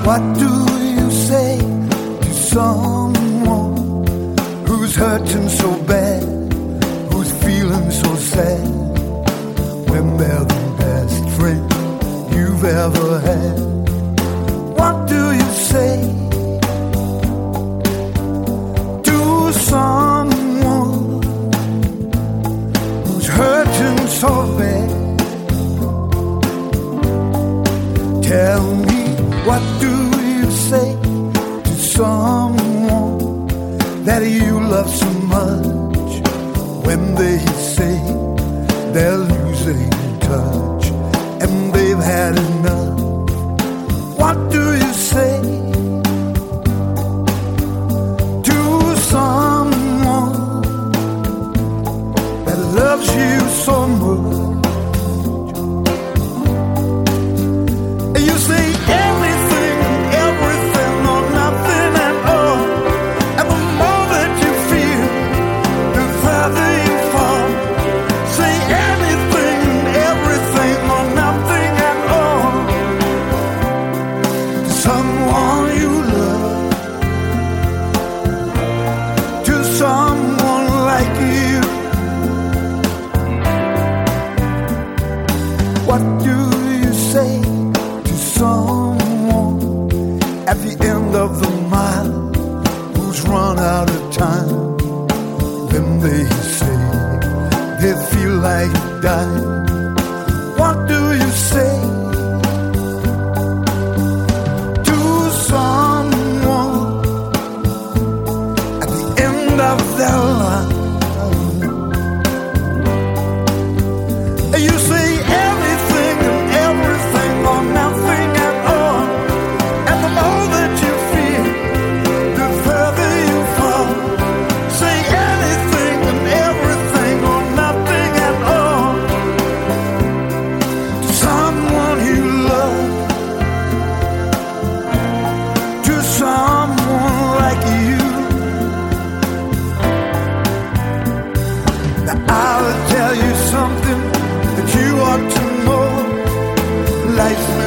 What do you say to someone who's hurting so bad, who's feeling so sad, when they're the best friend you've ever had? What do you say to someone who's hurting so bad? Tell me, what do you say to someone that you love so much, when they say they're losing touch and they've had enough? What do you say to someone that loves you so much? You say anything and everything or nothing at all, and the more that you feel, the further you fall. Say anything and everything or nothing at all to someone you love, to someone like you. What do you say to someone at the end of the mile who's run out of time, when they say they feel like dying? What do you say to someone at the end of their life? You say anything and everything or nothing at all, and the more that you feel, the further you fall. Say anything and everything or nothing at all to someone you love, to someone like you. Now I'll tell you something that you ought to know. Life's